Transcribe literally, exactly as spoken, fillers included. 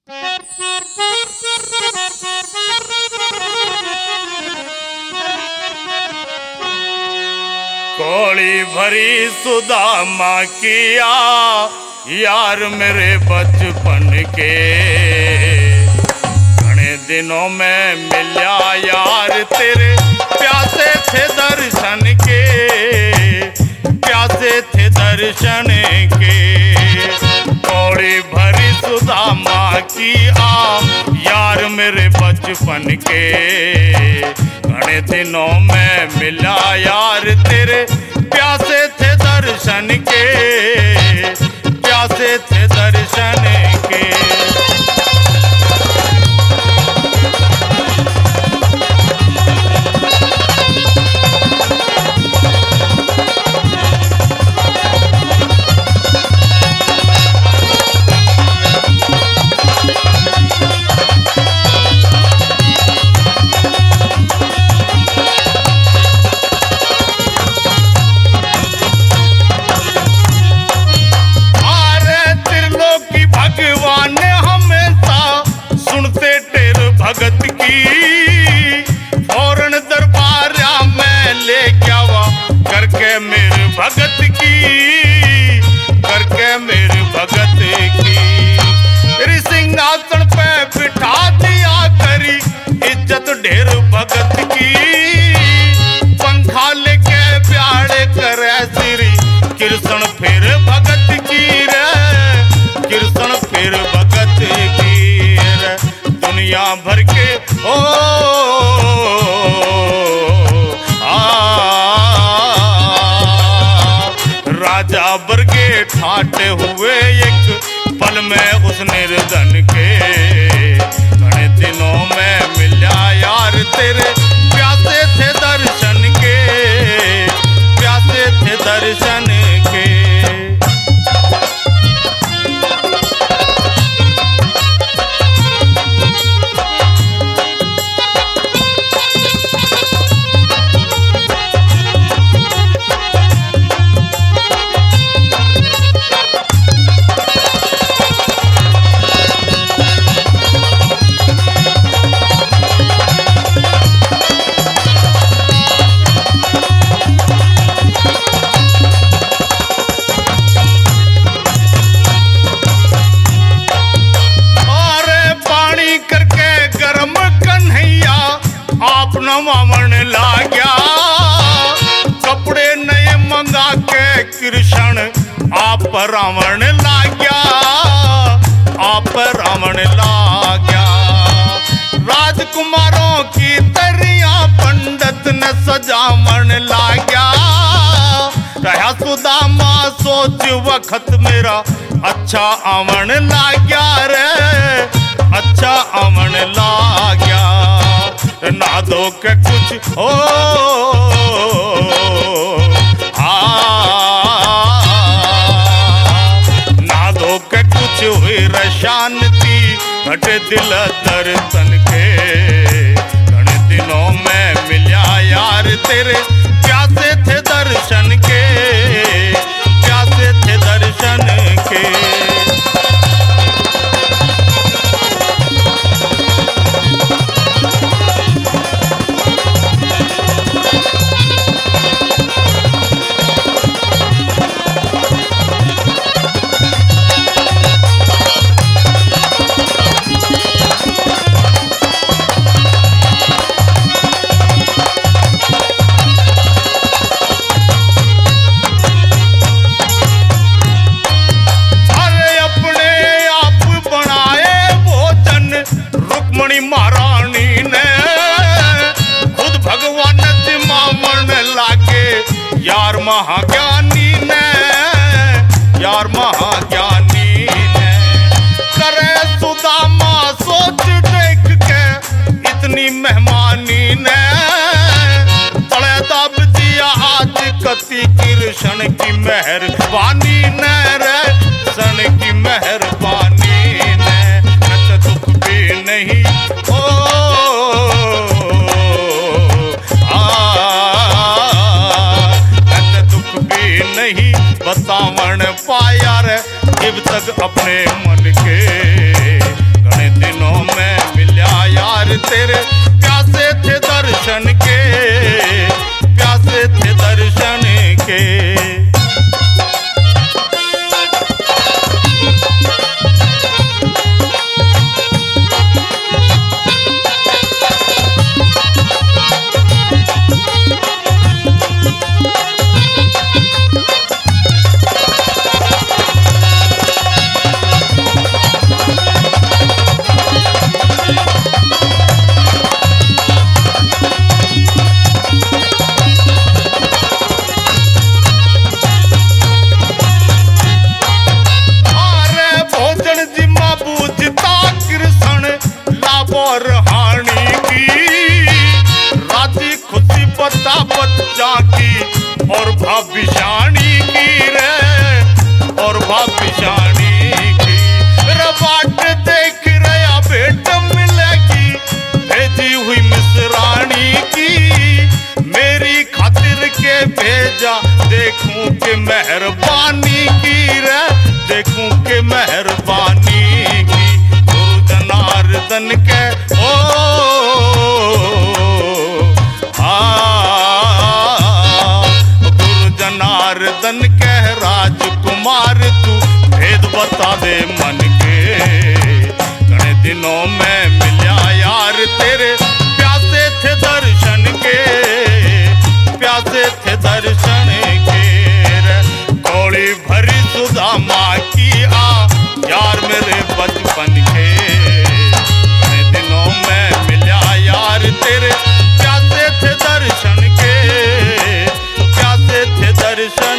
कोड़ी भरी सुदामा किया यार मेरे बचपन के, घने दिनों में मिला यार तेरे प्यासे थे दर्शन के, प्यासे थे दर्शन के। कोड़ी भरी सुदामा किया यार मेरे बचपन के, घने दिनों में मिला यार तेरे प्यासे थे दर्शन के, प्यासे थे दर्शन के। भगवान हमेशा सुनते टेर भगत की, फौरन दरबार में ले क्या वा करके मेरे भगत की, करके मेरे भगत की। सिंहासन पे बिठा दिया करी इज्जत ढेर भगत की, पंखा लेके प्यारे करे श्री कृष्ण फिर भगत की रे, कृष्ण फिर भगत की रे। दुनिया भर के ओ आ, राजा वर्गे ठाटे हुए एक पल में उस निर्धन के, घने दिनों में मिला यार तेरे प्यासे थे दर्शन के, प्यासे थे दर्शन के। मामन ला गया कपड़े नए मंगा के कृष्ण आप रावण ला गया, आप रावण ला गया। राजकुमारों की तरिया पंडित ने सजावण ला गया, रहा सुदामा सोच वक्त मेरा अच्छा आवन ला गया रे, अच्छा आवन ला गया। ना दो के कुछ हो आ, ना दो के कुछ हुई शांति घट दिल दर्शन के, घने दिनों में मिला यार तेरे प्यासे थे दर्शन के, प्यासे थे दर्शन के। महारानी ने खुद भगवान जिमावन लागे यार महाज्ञानी ने, यार महाज्ञानी ने। करे सुदामा सोच देख के इतनी मेहमानी ने, तले दब दिया आज कति कृष्ण की मेहरबानी ने रे, सन की मेहरबानी ने। नच दुख भी नहीं ओ आ, नच दुख भी नहीं बतावन पाया रे, जब तक अपने मन के और भाभिशानी की रे, और भाभिशानी की रे। बाट देख रहा भेंट मिलेगी भेजी हुई मिसरानी की, मेरी खातिर के भेजा देखूं के मेहरबानी की रे, देखूं के मेहरबानी की। गुरु जनार्दन के ओ आ गुरु जनार्दन के राजकुमार तू भेद बता दे मन के। घणे दिनों में मिल्या यार तेरे प्यासे थे दर्शन के, प्यासे थे दर्शन के रे। गोली भरी सुदामा की आ यार मेरे बचपन के। घणे दिनों में मिल्या यार तेरे प्यासे थे दर्शन के, प्यासे थे दर्शन